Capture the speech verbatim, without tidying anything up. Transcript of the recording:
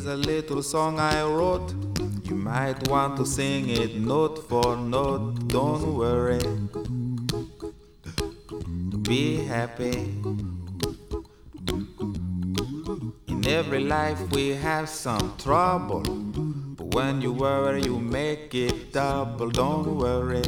a little song I wrote. You might want to sing it note for note. Don't worry, be happy. In every life we have some trouble, but when you worry you make it double. Don't worry,